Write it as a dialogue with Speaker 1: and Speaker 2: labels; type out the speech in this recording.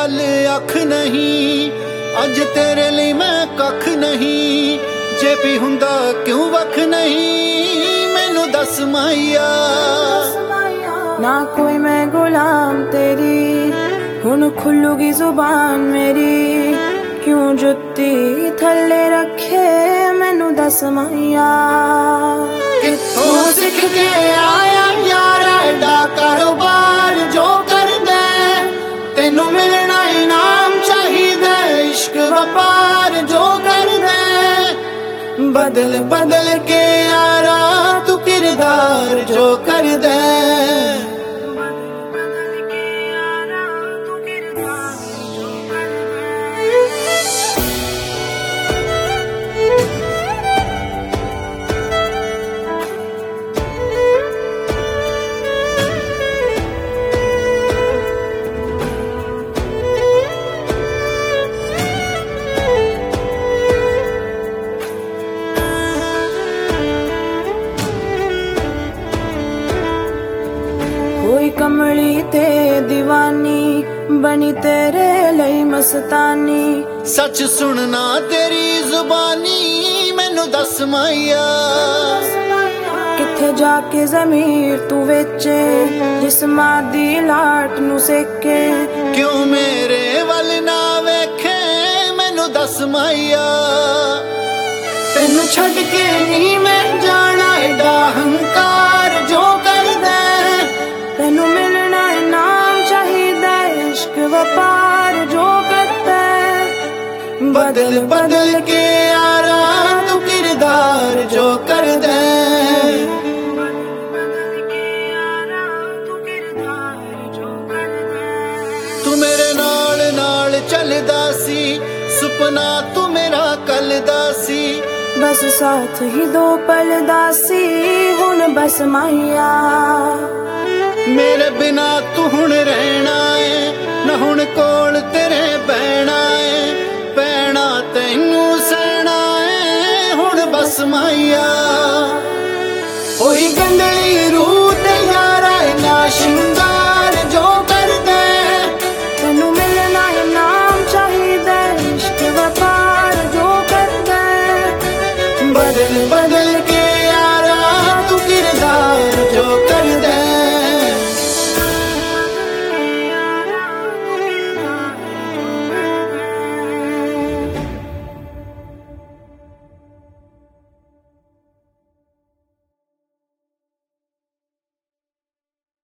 Speaker 1: गल अख नहीं, अज तेरे लिए मैं कख नहीं, जे भी हुंदा क्यों वख नहीं, मैनू दस माहिया।
Speaker 2: ना कोई मैं गुलाम तेरी, हुन खुलूगी जुबान मेरी, क्यों जुत्ती थले रखे मैनू दस माहिया।
Speaker 1: कित्थों सिख के आया यार एडा कारोबार जो कर दे, तेनू मिलना इनाम चाहिदा, इश्क व्यापार जो कर दे, बदल बदल के यारा तू किरदार जो कर दे।
Speaker 2: कोई कमली ते दीवानी बनी तेरे लई मस्तानी,
Speaker 1: सच सुनना तेरी जुबानी मैनू दस माहिया।
Speaker 2: किथे जाके ज़मीर तू वेचे, जिस्मां दी लाट नू सेके,
Speaker 1: क्यों मेरे वल ना वेखे मैनू दस माहिया। तेनू छड़ के नहीं मैं जाना एडा हंकार जो कर दे,
Speaker 2: तेनू मिलना इनाम चाहिदा, इश्क व्यापार जो करता है,
Speaker 1: बदल बदल के यारा तू किरदार जो कर दे। तू मेरे नाल नाल चलदा सी, सुपना तू मेरा कलदा सी,
Speaker 2: बस साथ ही दो पल दासी हुन बस माहिया।
Speaker 1: मेरे बिना तू हुण रहना है, न हुण कोल तेरे बहना